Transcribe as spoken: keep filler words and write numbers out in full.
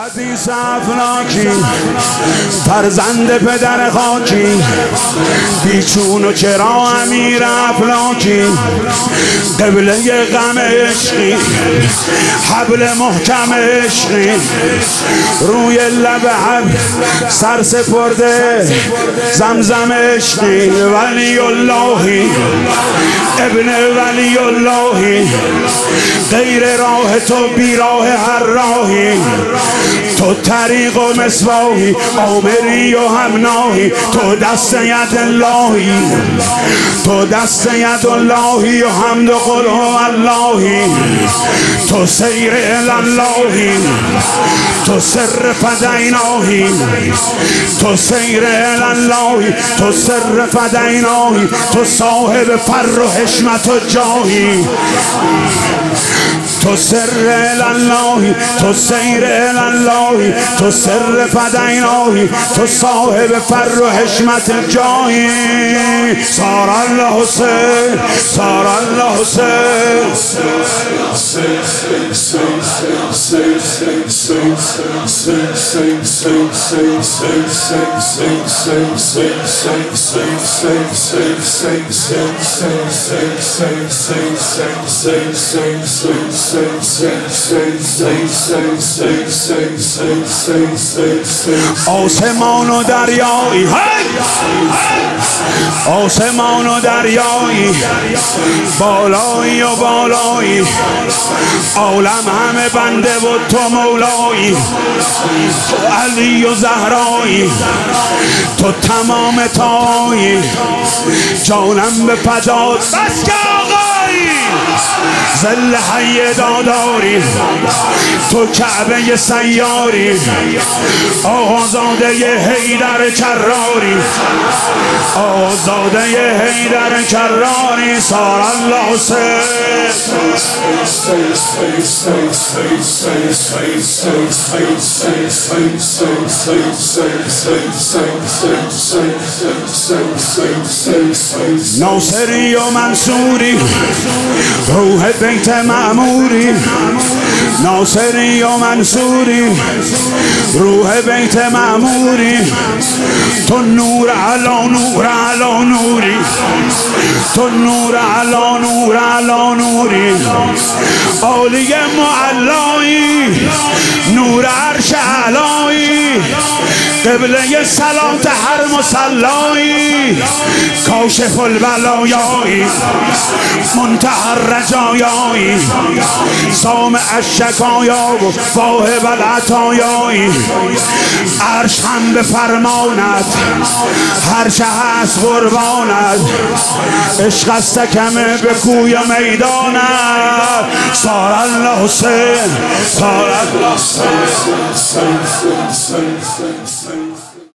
حدیث افلاکی فرزند پدر خاکی بیچون و چرا امیر افلاکی قبله غم عشقی حبل محکم عشقی روی لب حب سر سپرده زمزم عشقی ولی اللهی ابن ولی اللهی غیر راه تو بی راه هر راهی تو طریق و مصباحی آمری و همناهی تو دست ید اللهی تو دست ید اللهی و حمد و قل هو اللهی تو سیر اللهی تو سر فدیناهی تو سیر اللهی تو سر فدیناهی تو صاحب فر و حشمت و جاهی تو سر اللهی تو سیر اللهی تو سر فدیناهی تو صاحب فر و حشمت جاهی سار الله حسین سار الله حسین آسمان و دریایی آسمان و دریایی بالایی و بالایی عالم همه بنده و تو مولایی تو علی و زهرایی تو تمام تایی جانم به فدات بس که آقایی زل حی داداری تو کعبه سیاری آزاده حیدر کراری آزاده حیدر کراری سار الله حسین ناصری و منصوری روح بیت معموری ناصری و منصوری روح بیت معموری تو نور علا نور علا نوری تو نور علا نور علا نوری عالی معلایی نور عرش علایی قبله صلات هر مصلایی کاشف البلایایی منتهی الرجایایی سامع الشکایا و واهب العطایایی عرش هم به فرمانت هر چه هست قربانت عشق است کمه به کوی میدانت سار الله حسین سار الله حسین